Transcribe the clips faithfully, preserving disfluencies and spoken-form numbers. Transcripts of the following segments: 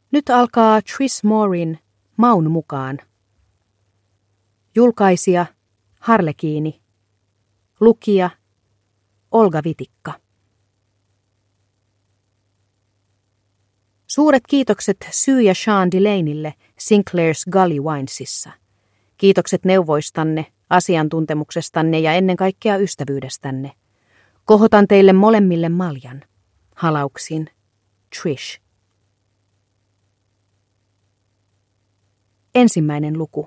Nyt alkaa Tris Moorin Maun mukaan. Julkaisija Harlekiini. Lukija Olga Vitikka. Suuret kiitokset Sue ja Sean Delaneylle Sinclair's Gully Winesissa. Kiitokset neuvoistanne, asiantuntemuksestanne ja ennen kaikkea ystävyydestänne. Kohotan teille molemmille maljan. Halauksin Trish. Ensimmäinen luku.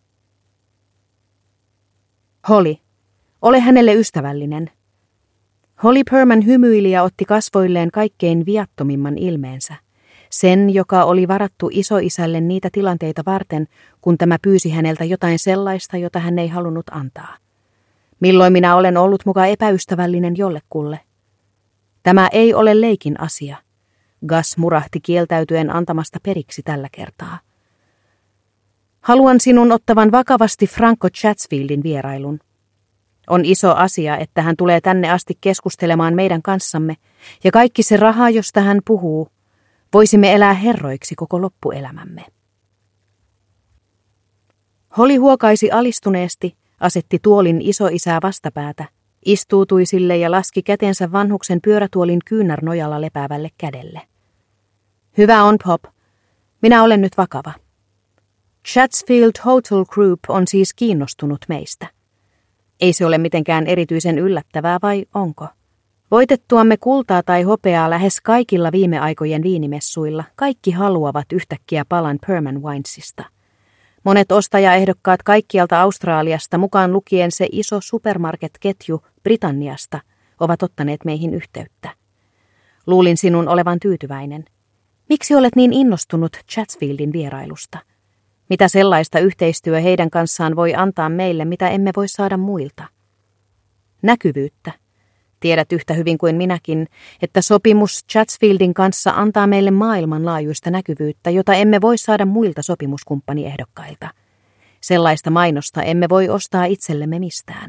Holly, ole hänelle ystävällinen. Holly Perman hymyili ja otti kasvoilleen kaikkein viattomimman ilmeensä. Sen, joka oli varattu isoisälle niitä tilanteita varten, kun tämä pyysi häneltä jotain sellaista, jota hän ei halunnut antaa. Milloin minä olen ollut muka epäystävällinen jollekulle? Tämä ei ole leikin asia. Gus murahti kieltäytyen antamasta periksi tällä kertaa. Haluan sinun ottavan vakavasti Franco Chatsfieldin vierailun. On iso asia, että hän tulee tänne asti keskustelemaan meidän kanssamme, ja kaikki se raha, josta hän puhuu, voisimme elää herroiksi koko loppuelämämme. Holly huokaisi alistuneesti, asetti tuolin isoisää vastapäätä, istuutui sille ja laski kätensä vanhuksen pyörätuolin kyynärnojalla lepäävälle kädelle. Hyvä on, Pop. Minä olen nyt vakava. Chatsfield Hotel Group on siis kiinnostunut meistä. Ei se ole mitenkään erityisen yllättävää, vai onko? Voitettuamme kultaa tai hopeaa lähes kaikilla viime aikojen viinimessuilla kaikki haluavat yhtäkkiä palan Perman Winesista. Monet ostajaehdokkaat kaikkialta Australiasta, mukaan lukien se iso supermarket-ketju Britanniasta, ovat ottaneet meihin yhteyttä. Luulin sinun olevan tyytyväinen. Miksi olet niin innostunut Chatsfieldin vierailusta? Mitä sellaista yhteistyö heidän kanssaan voi antaa meille, mitä emme voi saada muilta? Näkyvyyttä. Tiedät yhtä hyvin kuin minäkin, että sopimus Chatsfieldin kanssa antaa meille maailmanlaajuista näkyvyyttä, jota emme voi saada muilta sopimuskumppaniehdokkailta. Sellaista mainosta emme voi ostaa itsellemme mistään.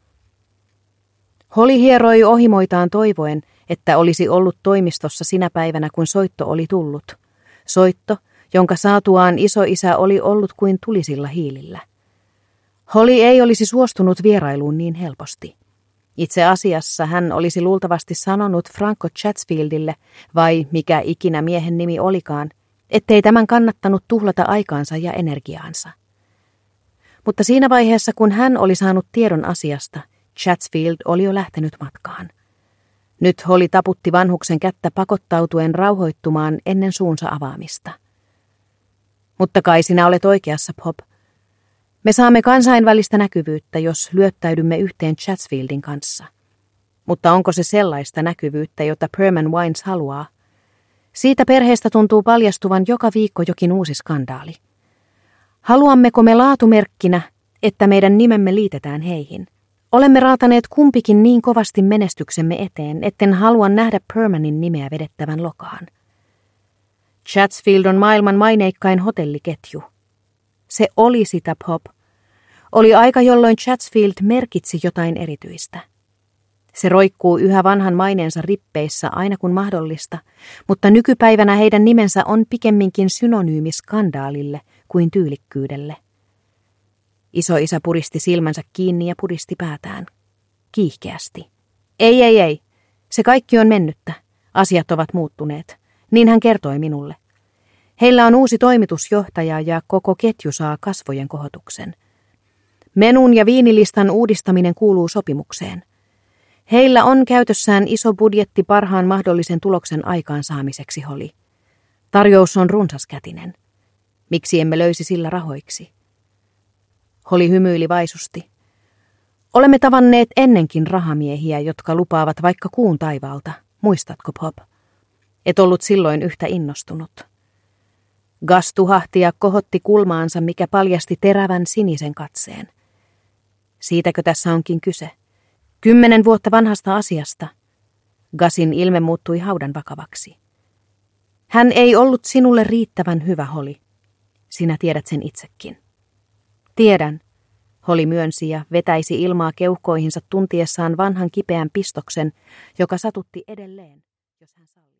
Holly hieroi ohimoitaan toivoen, että olisi ollut toimistossa sinä päivänä, kun soitto oli tullut. Soitto, jonka saatuaan isoisä oli ollut kuin tulisilla hiilillä. Holly ei olisi suostunut vierailuun niin helposti. Itse asiassa hän olisi luultavasti sanonut Franco Chatsfieldille, vai mikä ikinä miehen nimi olikaan, ettei tämän kannattanut tuhlata aikaansa ja energiaansa. Mutta siinä vaiheessa, kun hän oli saanut tiedon asiasta, Chatsfield oli jo lähtenyt matkaan. Nyt Holly taputti vanhuksen kättä pakottautuen rauhoittumaan ennen suunsa avaamista. Mutta kai sinä olet oikeassa, Pop. Me saamme kansainvälistä näkyvyyttä, jos lyöttäydymme yhteen Chatsfieldin kanssa. Mutta onko se sellaista näkyvyyttä, jota Perman Wines haluaa? Siitä perheestä tuntuu paljastuvan joka viikko jokin uusi skandaali. Haluammeko me laatumerkkinä, että meidän nimemme liitetään heihin? Olemme raataneet kumpikin niin kovasti menestyksemme eteen, etten halua nähdä Permanin nimeä vedettävän lokaan. Chatsfield on maailman maineikkain hotelliketju. Se oli sitä, Pop. Oli aika, jolloin Chatsfield merkitsi jotain erityistä. Se roikkuu yhä vanhan maineensa rippeissä aina kun mahdollista, mutta nykypäivänä heidän nimensä on pikemminkin synonyymi skandaalille kuin tyylikkyydelle. Isoisä puristi silmänsä kiinni ja puristi päätään. Kiihkeästi. Ei, ei, ei. Se kaikki on mennyttä. Asiat ovat muuttuneet. Niin hän kertoi minulle. Heillä on uusi toimitusjohtaja ja koko ketju saa kasvojen kohotuksen. Menun ja viinilistan uudistaminen kuuluu sopimukseen. Heillä on käytössään iso budjetti parhaan mahdollisen tuloksen aikaansaamiseksi, Holly. Tarjous on runsaskätinen. Miksi emme löysi sillä rahoiksi? Holly hymyili vaisusti. Olemme tavanneet ennenkin rahamiehiä, jotka lupaavat vaikka kuun taivaalta. Muistatko, Pop? Et ollut silloin yhtä innostunut. Gus tuhahti ja kohotti kulmaansa, mikä paljasti terävän sinisen katseen. Siitäkö tässä onkin kyse? Kymmenen vuotta vanhasta asiasta. Gusin ilme muuttui haudan vakavaksi. Hän ei ollut sinulle riittävän hyvä, Holly. Sinä tiedät sen itsekin. Tiedän, Holly myönsi ja vetäisi ilmaa keuhkoihinsa tuntiessaan vanhan kipeän pistoksen, joka satutti edelleen, jos hän salli.